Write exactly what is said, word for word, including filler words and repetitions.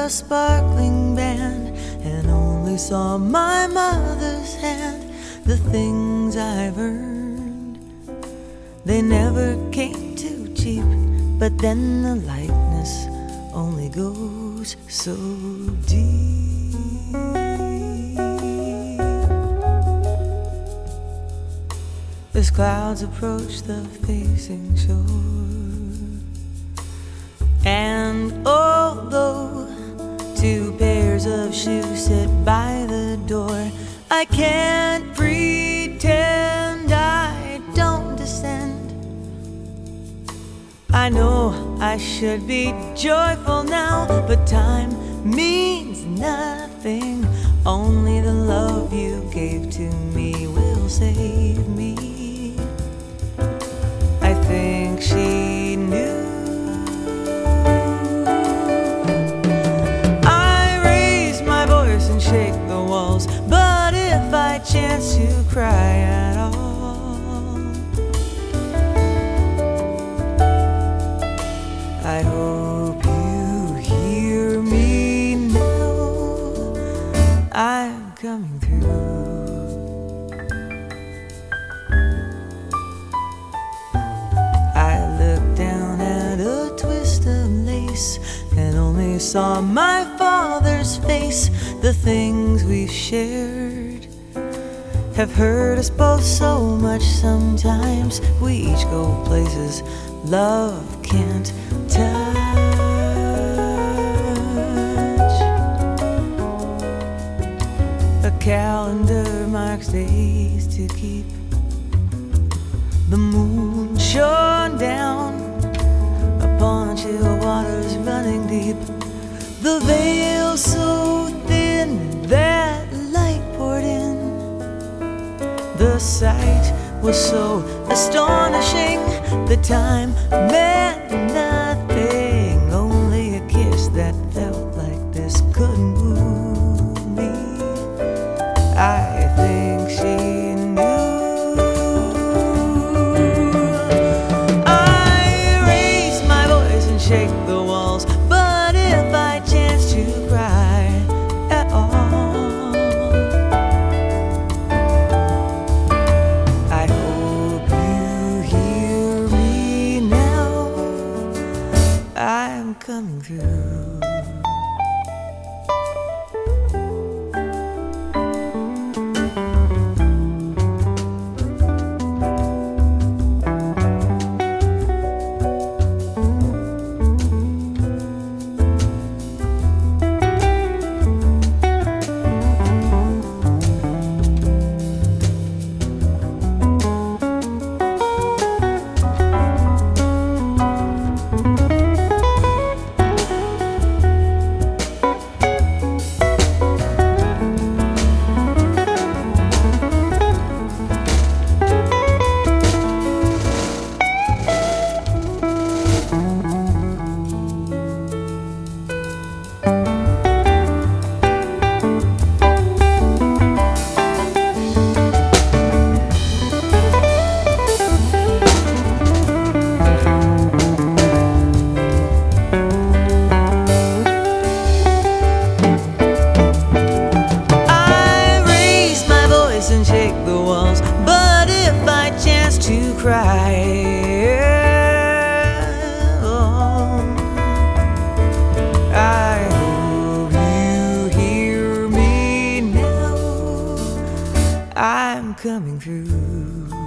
a sparkling band and only saw my mother's hand. The things I've earned, they never came too cheap, but then the likeness only goes so deep. As clouds approach the facing shore, and although two pairs of shoes sit by the door, I can't pretend I don't descend. I know I should be joyful now, but time means nothing. Only the love you gave to me will save me. I think she knew. I raise my voice and shake the walls, but if I chance to cry at all, I hope you hear me now. I'm coming through. I looked down at a twist of lace and only saw my father's face. The things we've shared have hurt us both so much. Sometimes we each go places love can't touch. A calendar marks days to keep, the moon shone down upon chill waters running deep. The veil so thin that light poured in. The sight was so astonishing. The time meant nothing. Only a kiss that felt like this could move me. I think she knew. I raise my voice and shake the walls, but if I chance to cry at all, I hope you hear me now. I'm coming through. And shake the walls, but if I chance to cry, oh, I hope you hear me now. I'm coming through.